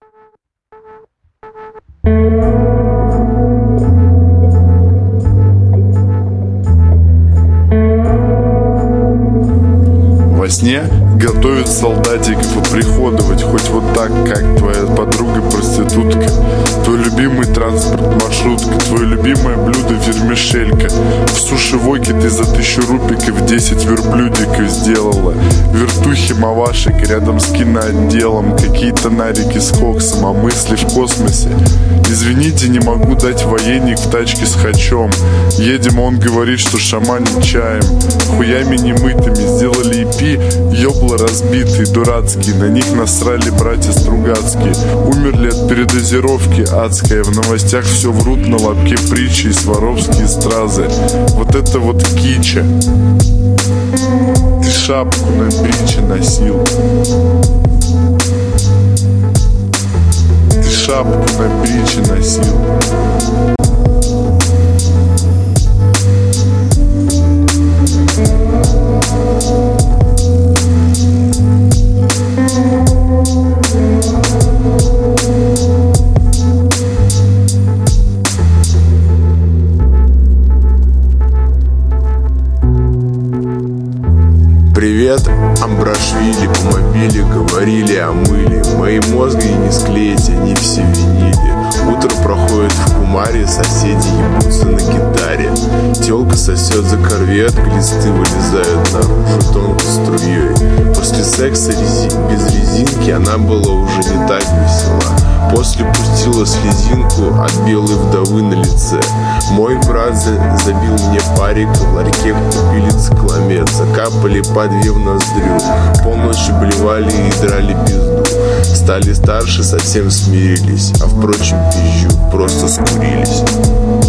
Во сне готовят солдатиков оприходовать, хоть вот так, как твоя подруга-проститутка. Твой любимый транспорт маршрутка, твое любимое блюдо вермишелька. В суши-воке ты за 1000 рупиков 10 верблюдиков сделала. Вертухи мавашек рядом с киноотделом, какие-то нарики с коксом, а мысли в космосе. Извините, не могу дать военник в тачке с хачом. Едем, он говорит, что шаманит чаем. Хуями немытыми сделали EP, ёбла разбитые, дурацкие. На них насрали братья Стругацкие. Умерли от передозировки адская. В новостях все врут на лобке притчи и сваровские стразы. Вот это вот кича. Ты шапку на бриче носил. Ты шапку на бриче носил. Привет, Амбрашвили, по мобиле говорили о мыле. Мои мозги не склеить, они все винили. Утро проходит в кумаре, соседи ебутся на гитаре. Телка сосет за корвет, глисты вылезают наружу тонкой струей. После секса без резинки она была уже не так весела. После пустила слезинку от белой вдовы на лице. Мой брат забил мне парик, в ларьке купили цикламет. Закапали по 2 в ноздрю, полночи блевали и драли пизду. Стали старше, совсем смирились, а впрочем пизжу, просто скурились.